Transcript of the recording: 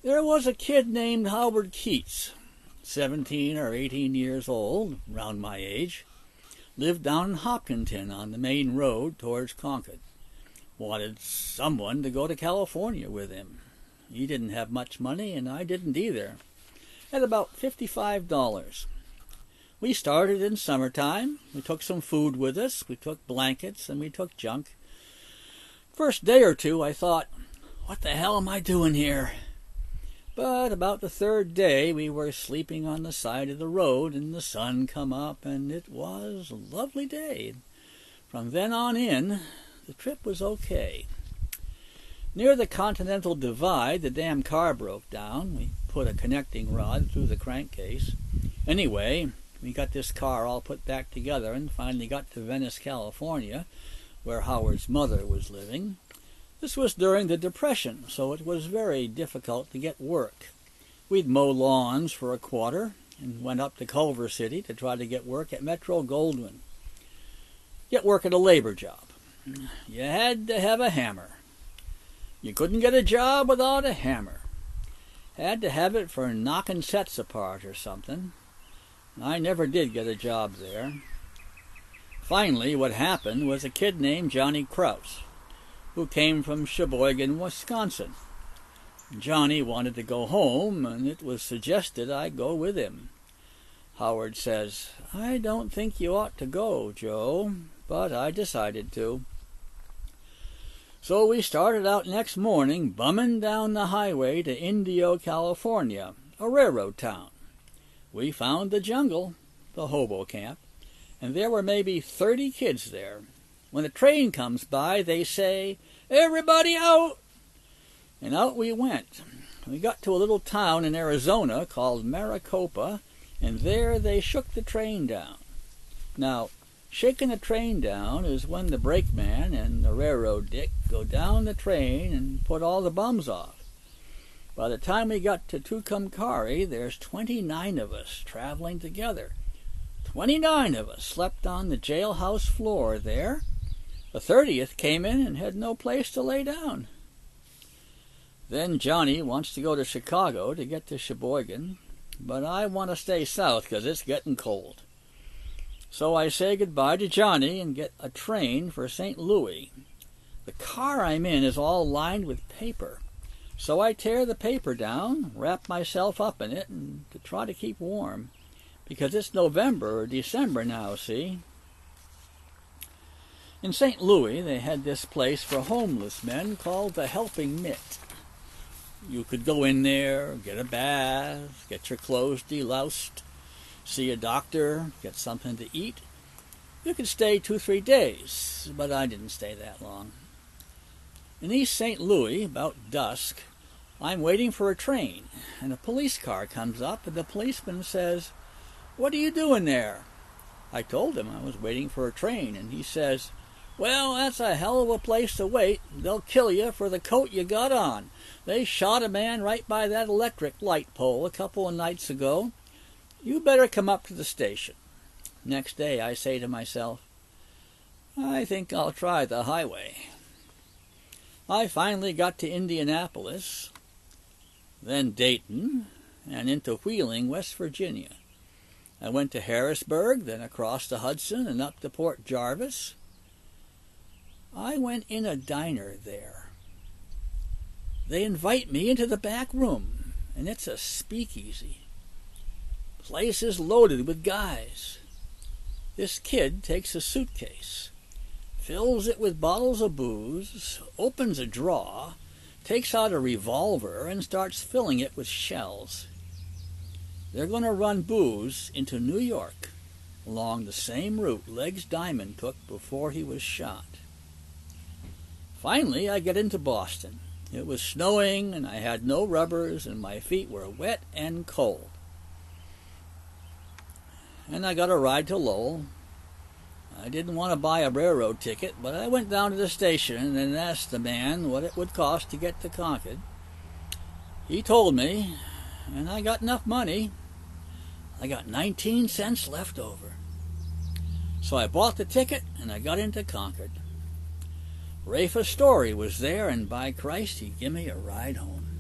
There was a kid named Howard Keats, 17 or 18 years old, round my age, lived down in Hopkinton on the main road towards Concord. Wanted someone to go to California with him. He didn't have much money, and I didn't either. Had about $55. We started in summertime. We took some food with us. We took blankets, and we took junk. First day or two, I thought, what the hell am I doing here? But about the third day, we were sleeping on the side of the road, and the sun come up, and it was a lovely day. From then on in, the trip was okay. Near the Continental Divide, the damn car broke down. We put a connecting rod through the crankcase. Anyway, we got this car all put back together and finally got to Venice, California, where Howard's mother was living. This was during the Depression, so it was very difficult to get work. We'd mow lawns for a quarter and went up to Culver City to try to get work at Metro-Goldwyn. Get work at a labor job. You had to have a hammer. You couldn't get a job without a hammer. Had to have it for knocking sets apart or something. I never did get a job there. Finally, what happened was a kid named Johnny Kraus, who came from Sheboygan, Wisconsin. Johnny wanted to go home, and it was suggested I go with him. Howard says, I don't think you ought to go, Joe, but I decided to. So we started out next morning, bumming down the highway to Indio, California, a railroad town. We found the jungle, the hobo camp, and there were maybe 30 kids there. When a train comes by, they say, everybody out! And out we went. We got to a little town in Arizona called Maricopa, and there they shook the train down. Now, shaking a train down is when the brakeman and the railroad dick go down the train and put all the bums off. By the time we got to Tucumcari, there's 29 of us traveling together. 29 of us slept on the jailhouse floor there. The 30th came in and had no place to lay down. Then Johnny wants to go to Chicago to get to Sheboygan, but I want to stay south because it's getting cold. So I say goodbye to Johnny and get a train for St. Louis. The car I'm in is all lined with paper, so I tear the paper down, wrap myself up in it, and to try to keep warm, because it's November or December now, see? In St. Louis, they had this place for homeless men called the Helping Mitt. You could go in there, get a bath, get your clothes deloused, see a doctor, get something to eat. You could stay 2-3 days, but I didn't stay that long. In East St. Louis, about dusk, I'm waiting for a train, and a police car comes up, and the policeman says, "What are you doing there?" I told him I was waiting for a train, and he says, "Well, that's a hell of a place to wait. They'll kill you for the coat you got on. They shot a man right by that electric light pole a couple of nights ago. You better come up to the station." Next day I say to myself, I think I'll try the highway. I finally got to Indianapolis, then Dayton, and into Wheeling, West Virginia. I went to Harrisburg, then across the Hudson and up to Port Jarvis. I went in a diner there. They invite me into the back room, and it's a speakeasy. Place is loaded with guys. This kid takes a suitcase, fills it with bottles of booze, opens a drawer, takes out a revolver, and starts filling it with shells. They're going to run booze into New York along the same route Legs Diamond took before he was shot. Finally, I get into Boston. It was snowing, and I had no rubbers, and my feet were wet and cold. And I got a ride to Lowell. I didn't want to buy a railroad ticket, but I went down to the station and asked the man what it would cost to get to Concord. He told me, and I got enough money. I got 19 cents left over. So I bought the ticket, and I got into Concord. Rafe Story was there, and by Christ, he gave me a ride home.